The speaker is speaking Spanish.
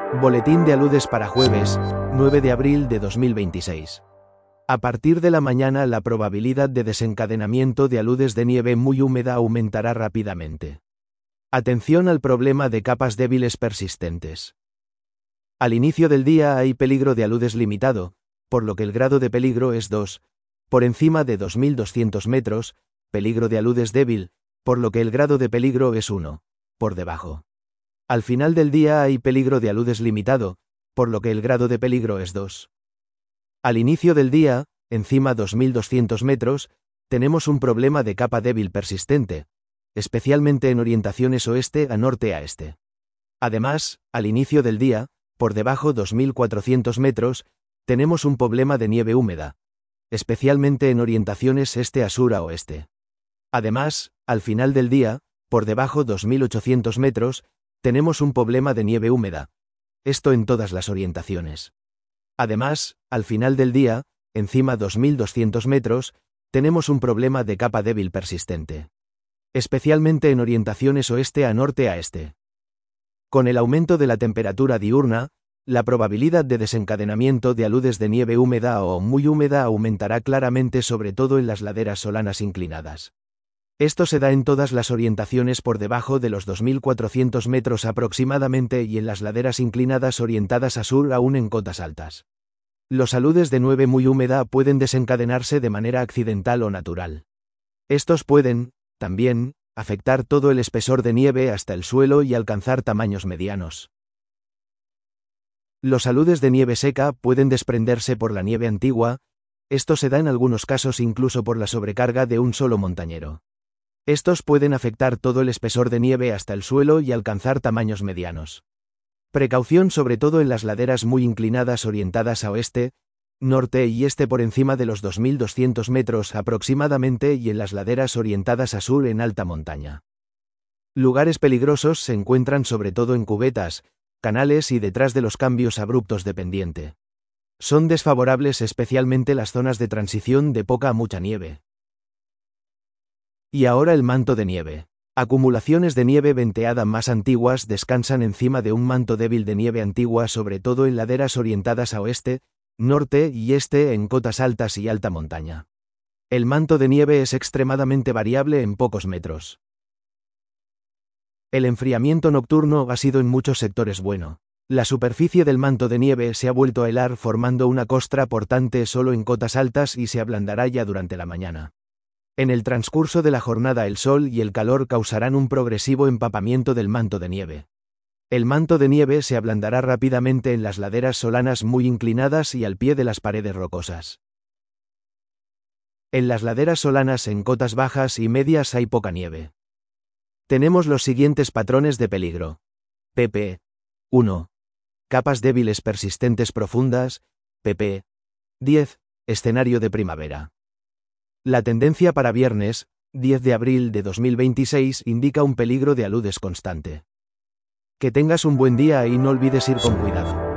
Boletín de aludes para jueves, 9 de abril de 2026. A partir de la mañana la probabilidad de desencadenamiento de aludes de nieve muy húmeda aumentará rápidamente. Atención al problema de capas débiles persistentes. Al inicio del día hay peligro de aludes limitado, por lo que el grado de peligro es 2, por encima de 2200 metros, peligro de aludes débil, por lo que el grado de peligro es 1, por debajo. Al final del día hay peligro de aludes limitado, por lo que el grado de peligro es 2. Al inicio del día, encima 2200 metros, tenemos un problema de capa débil persistente, especialmente en orientaciones oeste a norte a este. Además, al inicio del día, por debajo 2400 metros, tenemos un problema de nieve húmeda, especialmente en orientaciones este a sur a oeste. Además, al final del día, por debajo 2800 metros, tenemos un problema de nieve húmeda. Esto en todas las orientaciones. Además, al final del día, encima 2200 metros, tenemos un problema de capa débil persistente, especialmente en orientaciones oeste a norte a este. Con el aumento de la temperatura diurna, la probabilidad de desencadenamiento de aludes de nieve húmeda o muy húmeda aumentará claramente, sobre todo en las laderas solanas inclinadas. Esto se da en todas las orientaciones por debajo de los 2400 metros aproximadamente y en las laderas inclinadas orientadas a sur aún en cotas altas. Los aludes de nieve muy húmeda pueden desencadenarse de manera accidental o natural. Estos pueden, también, afectar todo el espesor de nieve hasta el suelo y alcanzar tamaños medianos. Los aludes de nieve seca pueden desprenderse por la nieve antigua, esto se da en algunos casos incluso por la sobrecarga de un solo montañero. Estos pueden afectar todo el espesor de nieve hasta el suelo y alcanzar tamaños medianos. Precaución sobre todo en las laderas muy inclinadas orientadas a oeste, norte y este por encima de los 2200 metros aproximadamente y en las laderas orientadas a sur en alta montaña. Lugares peligrosos se encuentran sobre todo en cubetas, canales y detrás de los cambios abruptos de pendiente. Son desfavorables especialmente las zonas de transición de poca a mucha nieve. Y ahora el manto de nieve. Acumulaciones de nieve venteada más antiguas descansan encima de un manto débil de nieve antigua, sobre todo en laderas orientadas a oeste, norte y este en cotas altas y alta montaña. El manto de nieve es extremadamente variable en pocos metros. El enfriamiento nocturno ha sido en muchos sectores bueno. La superficie del manto de nieve se ha vuelto a helar formando una costra portante solo en cotas altas y se ablandará ya durante la mañana. En el transcurso de la jornada el sol y el calor causarán un progresivo empapamiento del manto de nieve. El manto de nieve se ablandará rápidamente en las laderas solanas muy inclinadas y al pie de las paredes rocosas. En las laderas solanas en cotas bajas y medias hay poca nieve. Tenemos los siguientes patrones de peligro. pp. 1. Capas débiles persistentes profundas. pp. 10. Escenario de primavera. La tendencia para viernes, 10 de abril de 2026, indica un peligro de aludes constante. Que tengas un buen día y no olvides ir con cuidado.